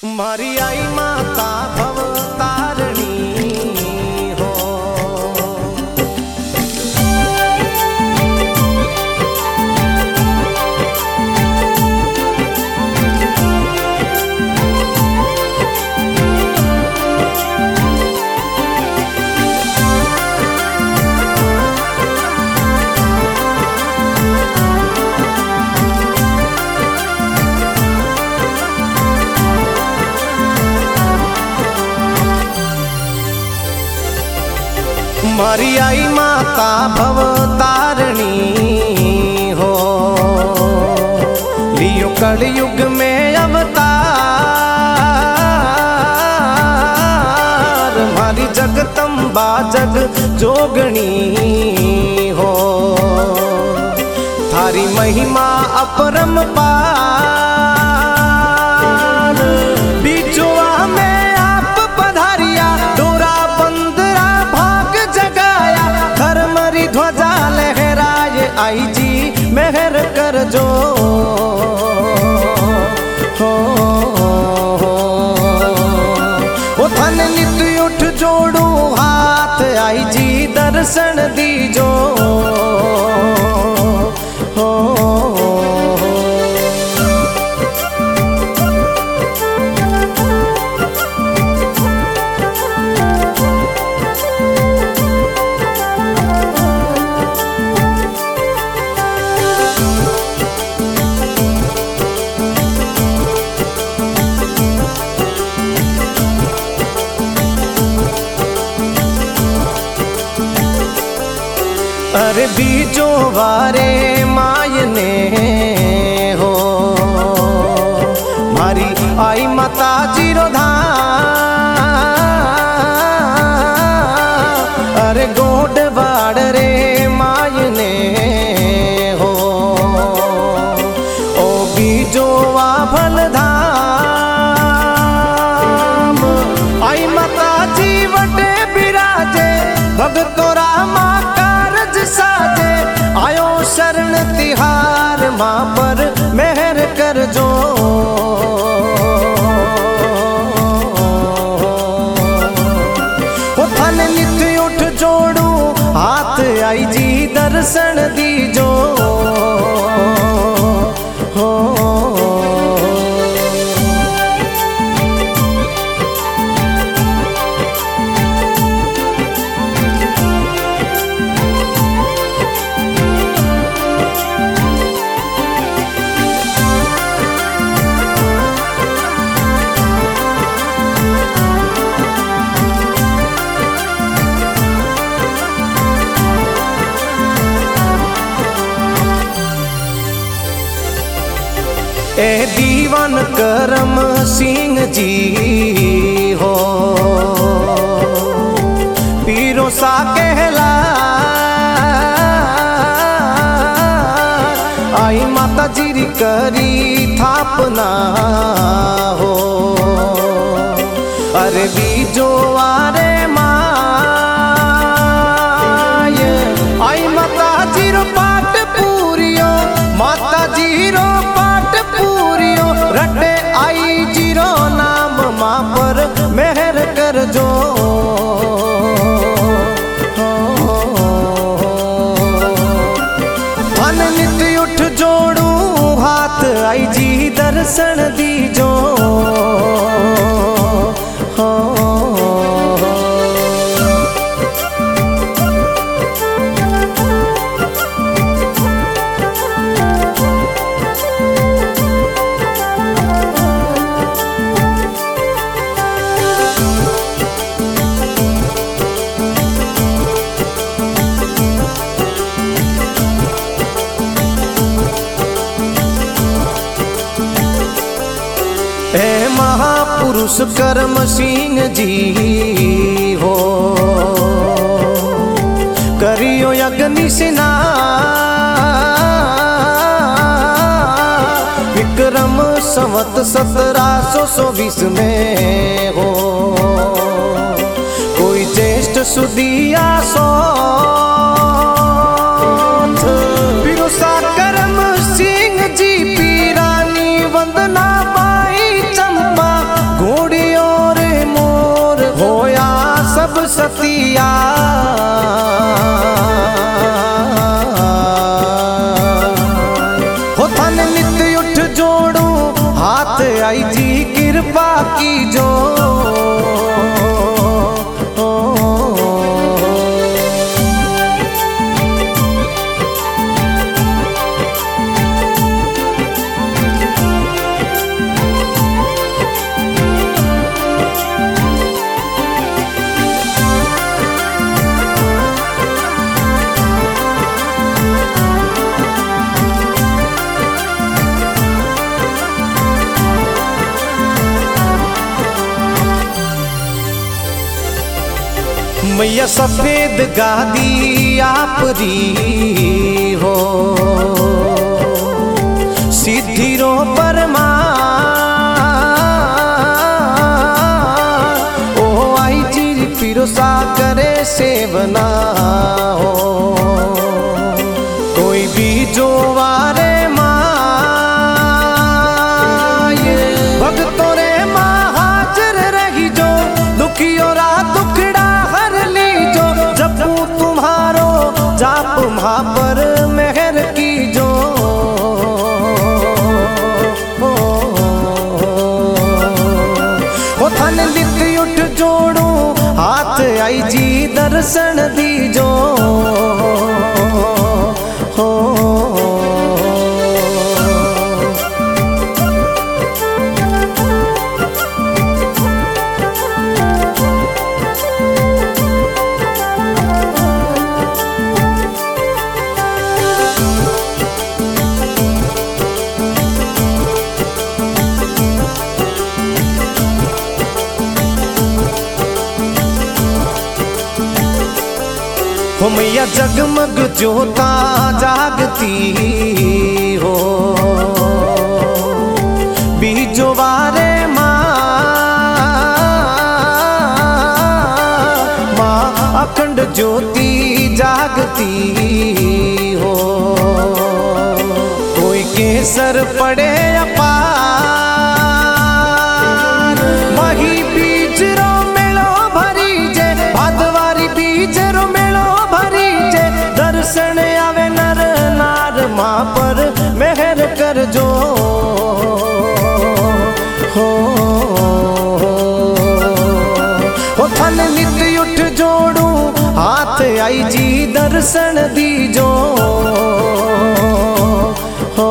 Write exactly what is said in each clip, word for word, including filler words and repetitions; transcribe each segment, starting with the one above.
मारी आई माता भव तारणी हो। मारी आई माता भव तारणी हो। लियो कलयुग में अवतार, मारी जगदम्बा जग जोगणी हो। थारी महिमा अपरंपार, बिचुआ में आप पधारिया, डोरा बंदरा भाग जगाया, धर्मरी ध्वजा लहराए, आई जी मेहर कर जो हो। ओ धन नित्य उठ जोड़ू हाथ, आई जी दर्शन दीजो हो। अरे बीजो वारे मायने हो, मारी आई माता जीरो धाम। अरे गोड बाड़ रे मायने हो, ओ बीजो वा भल धाम। आई माता जी वटे बिराजे, भगतो रामा साजे, आयो शरण तिहार, माँ पर मेहर कर जो। ओ धन नित्य उठ जोड़ू हाथ, आई जी दर्शन दीजो हो। ए दीवान करम सिंह जी हो, पीरो सा कहला, आई माता जी री करी थापना हो। अरे बीजो आरे माय, आई माता जी रो पाट पूरियो, माता जी रो पूरियो, रटे आई जीरो नाम, माँ पर मेहर कर जो। धन नित्य उठ जोड़ू हाथ, आई जी दर्शन दीजो हो। हे महापुरुष करम सिंह जी हो, करियो अग्नि स्नान। विक्रम संवत सत्रह सौ चौबीस में हो, कोई ज्येष्ठ सुदिया सौथ। बिरुसा करम सिंह जी पीरानी वंदना बाई चंपा, आई जी कृपा की जो मैया सफेद गादी आपरी हो सिद्धिरो परमा ओ आई जी फिरोसा करे सेवना हो कोई भी जो वारे माए भक्तों रे माँ हाजिर रही जो दुखियों रा दुखड़ा तुम्हारो जाप वहाँ पर मेहर की जो ओ थन लित उठ जोड़ू हाथ आई जी दर्शन दी जो हो हो मैया जगमग ज्योता जागती हो बीजो वारे माँ माँ अखंड ज्योति जागती हो कोई केसर पड़े अपार मही बीज रो मेलो भरी जे भादवारी बीज रो मेलो दर्शन आवे नर नार माँ पर मेहर कर जो हो हो थन नित उठ जोड़ू हाथ आई जी दर्शन दी जो हो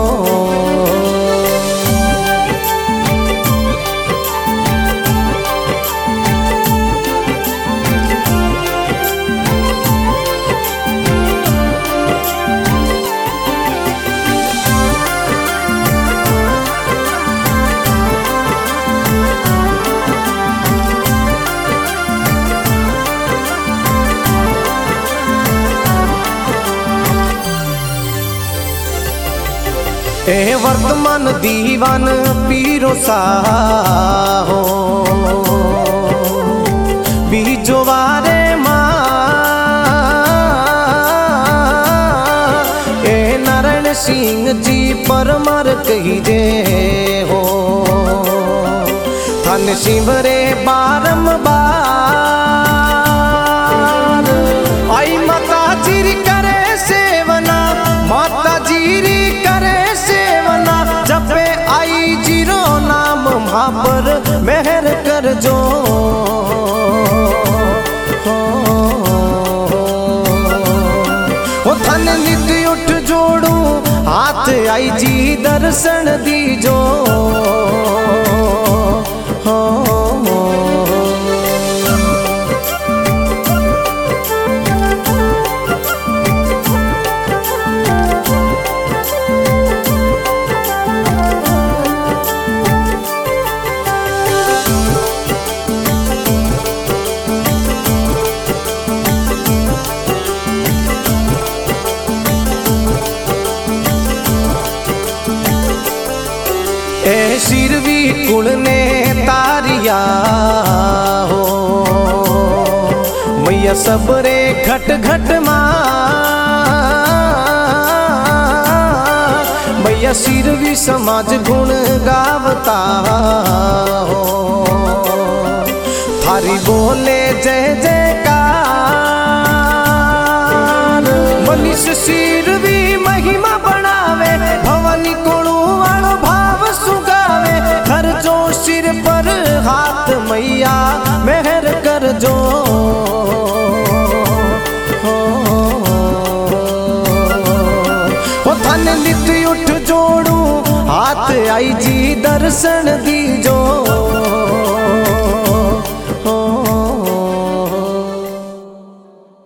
ए वर्तमान दीवान पीरो साहो बीजो वारे माँ ए नारायण सिंह जी परमार कही जे हो थन शिवरे बारंबार आई माता जीरी करे सेवना माता जीरी करे सेवना जपे आई जीरो नाम वहाँ पर मेहर कर जो हो थन नित उठ जोड़ू हाथ आई जी दर्शन दी जो हो ए शिरवी कुल ने तारिया हो मैया सबरे घट घट माँ मैया शिरवी समाज गुण गावता हो थारी बोले जय जयकार मनीष शिरवी महिमा बनावे भवानी कोणु वालो भाव सुगावे आज आई जी दर्शन दीजो।